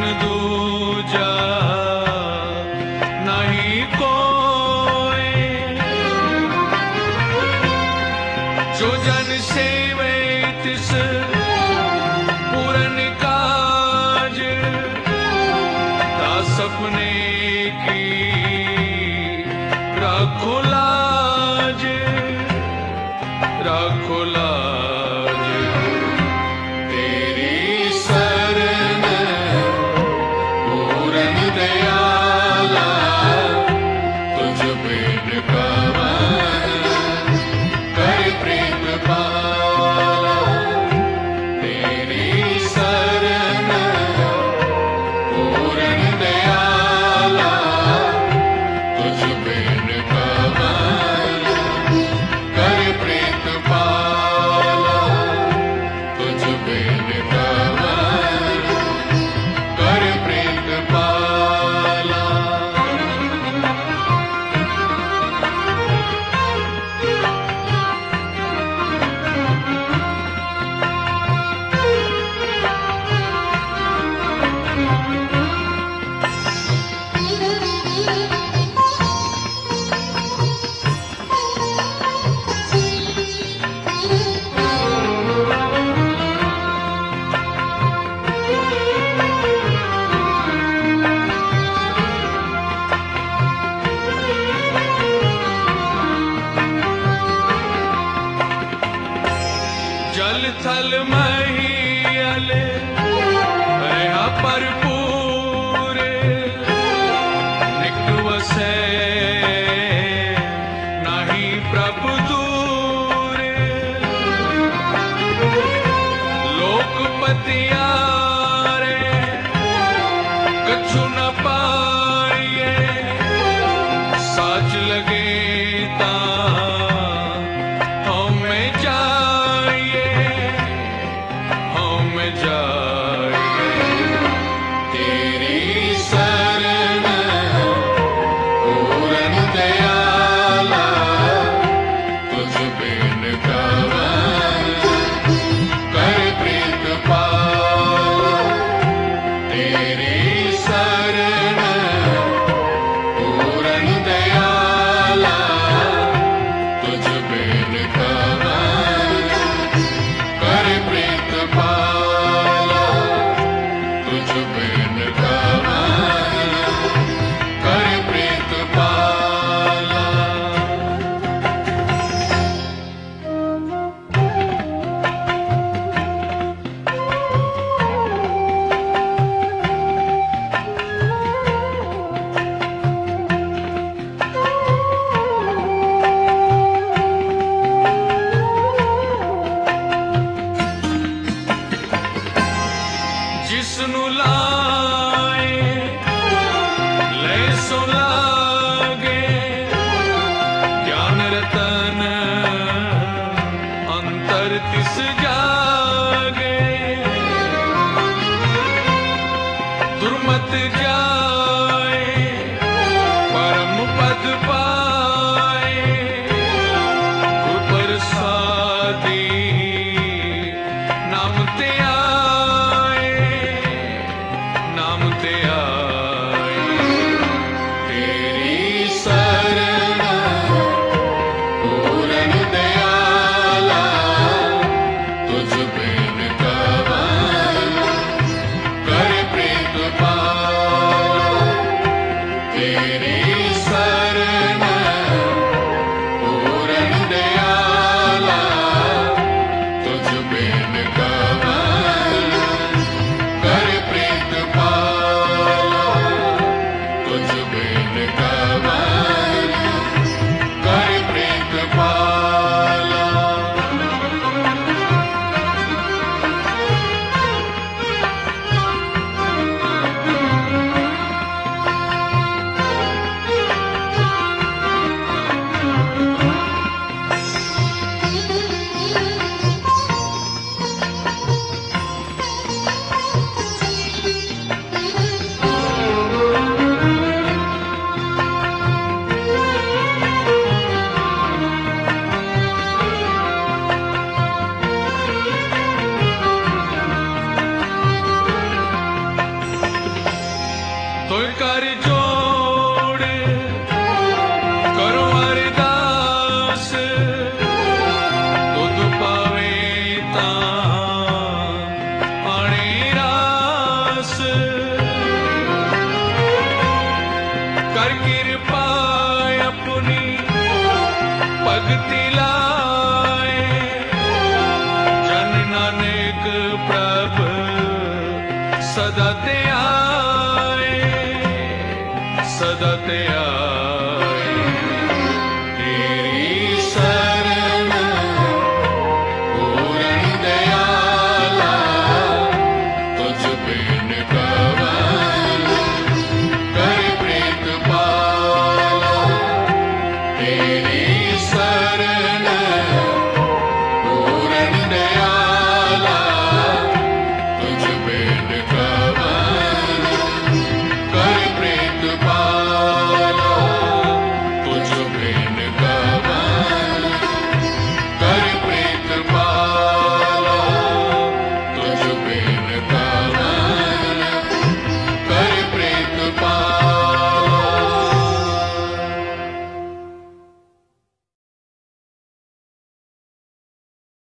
दूजा नहीं कोई, जो जन सेवे तिस पूरन काज, ता सपने की राखो लाज, राखो लाज। तेरी शरण पूरन दयाला, तुझ बिन पवन कर प्रेम पाला। तेरी शरण पूरन दयाला, तुझ बिन पवन कर प्रेम पाला, तुझ बिन पवन कर प्रेम पाला। जल थल महियल रहा भरपूर, निकट वसै नाही प्रभु दूर। लोकपति आरे कछु न पाइए, साच लगे ता हमें जाइए, हमें जाइए। तेरी शरण पूरन दयाला, तुझ बिन पवन कर प्रीत पाला। तेरी शरण पूरन दयाला, तुझ बिन पवन कर प्रीत पाला, तुझ बिन पवन कर प्रीत पाला। जिसनु लाए ले सो लागे, ज्ञान रतन अंतर तिस जागे। दुर्मत जाए परम पद पाए, गुर प्रसादी नाम ते आए, नाम ते आए। तेरी शरण पूरन दयाला, तुझ बिन पवन कर प्रीत पाला। सदा ते आए, सदा ते आए।